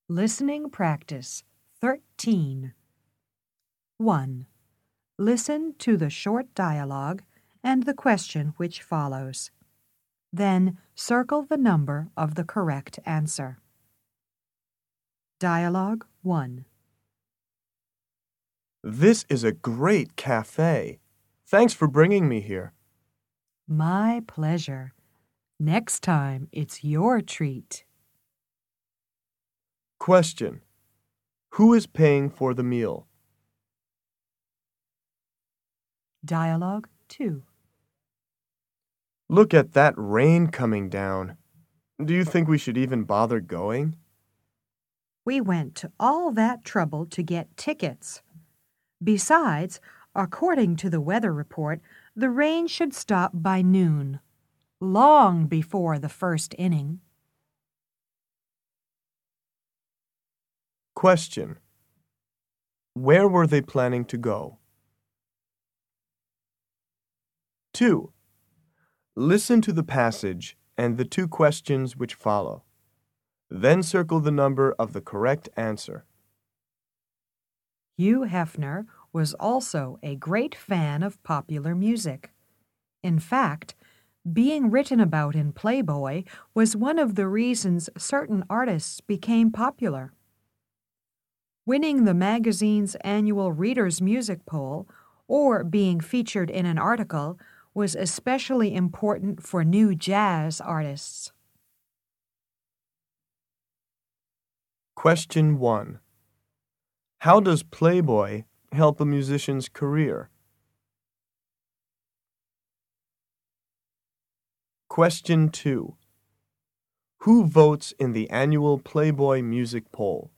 Listening Practice 13. 1. Listen to the short dialogue and the question which follows. Then circle the number of the correct answer. Dialogue 1. This is a great cafe. Thanks for bringing me here. My pleasure. Next time it's your treat. Question. Who is paying for the meal? Dialogue 2. Look at that rain coming down. Do you think we should even bother going? We went to all that trouble to get tickets. Besides, according to the weather report, the rain should stop by noon, long before the first inning. Question. Where were they planning to go? 2. Listen to the passage and the two questions which follow. Then circle the number of the correct answer. Hugh Hefner was also a great fan of popular music. In fact, being written about in Playboy was one of the reasons certain artists became popular. Winning the magazine's annual Reader's Music Poll or being featured in an article was especially important for new jazz artists. Question 1. How does Playboy help a musician's career? Question 2. Who votes in the annual Playboy music poll?